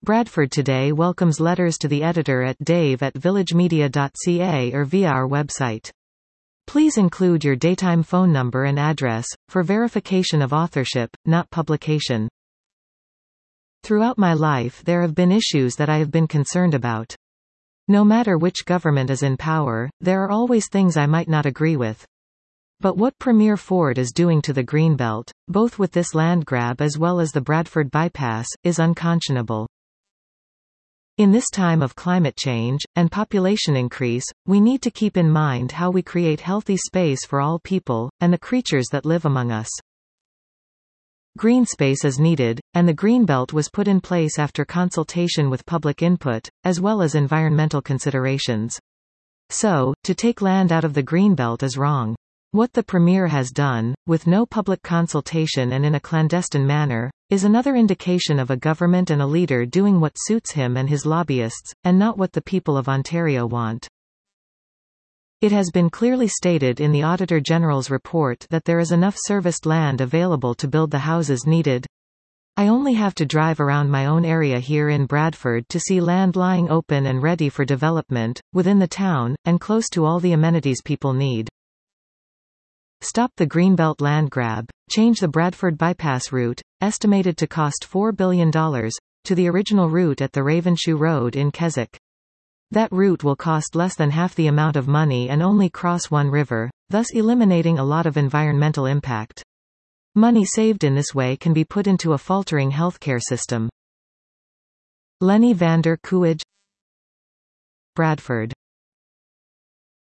Bradford Today welcomes letters to the editor at dave@villagemedia.ca or via our website. Please include your daytime phone number and address, for verification of authorship, not publication. Throughout my life there have been issues that I have been concerned about. No matter which government is in power, there are always things I might not agree with. But what Premier Ford is doing to the Greenbelt, both with this land grab as well as the Bradford bypass, is unconscionable. In this time of climate change, and population increase, we need to keep in mind how we create healthy space for all people, and the creatures that live among us. Green space is needed, and the Greenbelt was put in place after consultation with public input, as well as environmental considerations. So, to take land out of the Greenbelt is wrong. What the Premier has done, with no public consultation and in a clandestine manner, is another indication of a government and a leader doing what suits him and his lobbyists, and not what the people of Ontario want. It has been clearly stated in the Auditor General's report that there is enough serviced land available to build the houses needed. I only have to drive around my own area here in Bradford to see land lying open and ready for development, within the town, and close to all the amenities people need. Stop the Greenbelt land grab, change the Bradford bypass route, estimated to cost $4 billion, to the original route at the Ravenshoe Road in Keswick. That route will cost less than half the amount of money and only cross one river, thus eliminating a lot of environmental impact. Money saved in this way can be put into a faltering healthcare system. Lenny van der Kuij, Bradford.